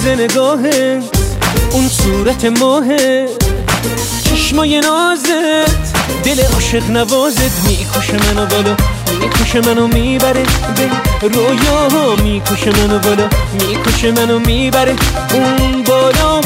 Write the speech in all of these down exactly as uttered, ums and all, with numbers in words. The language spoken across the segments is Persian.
نگاهت، اون صورت ماهت، چشمای نازت، دل عاشق نوازت میکشه منو بالا، میکشه منو میبره به رویا، میکشه منو بالا، میکشه منو میبره اون بالا.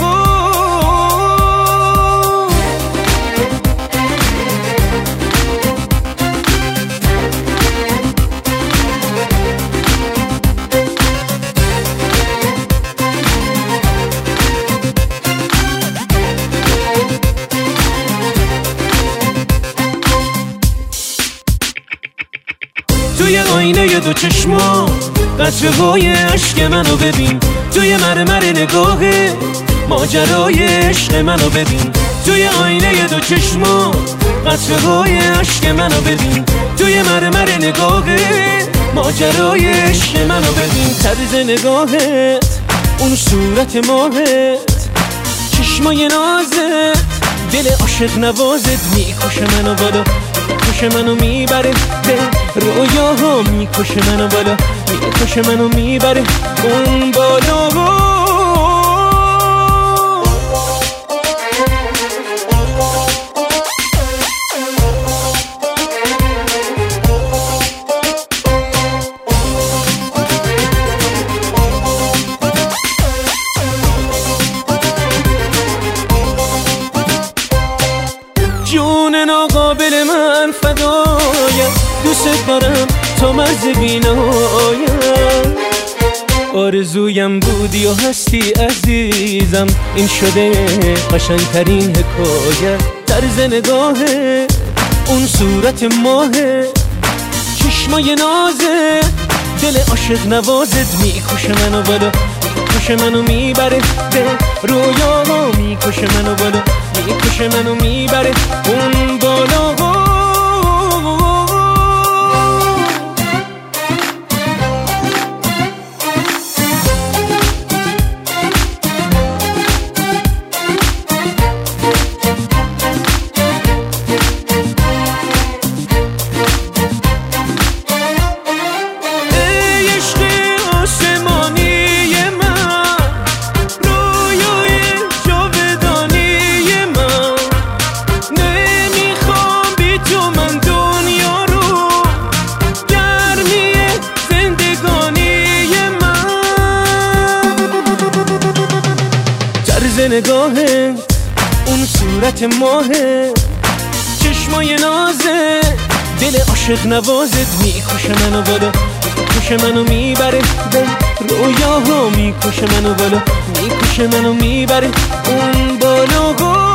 توی آینه دو چشما قطره های عشق منو ببین، توی مرمر نگاهه ماجرای عشق منو ببین، توی آینه دو چشما قطره های عشق منو ببین، توی مرمر نگاهه ماجرای عشق منو ببین. طرز نگاهت، اون صورت ماهت، چشمای نازت، دل عاشق نوازت میکشه منو بالا، میکشه منو میبره به رویا، میکشه منو بالا، میکشه منو میبره اون بالا. جون ناقابل من فدایم، دوست دارم تا مرز بینایم، آرزویم بودی و هستی عزیزم، این شده قشنگترین حکایت. طرز نگاهه، اون صورت ماهه، چشمای نازه، دل عاشق نوازت میکشه منو بالا، میکشه منو میبره به رویا، میکشه منو بالا، میکشه منو میبره اون بالا. نگاهت، اون صورت ماهت، چشمای نازه، دل عاشق نوازت میکشه منو بالا، میکشه منو میبره به رویا، میکشه منو بالا، میکشه منو میبره اون بالا.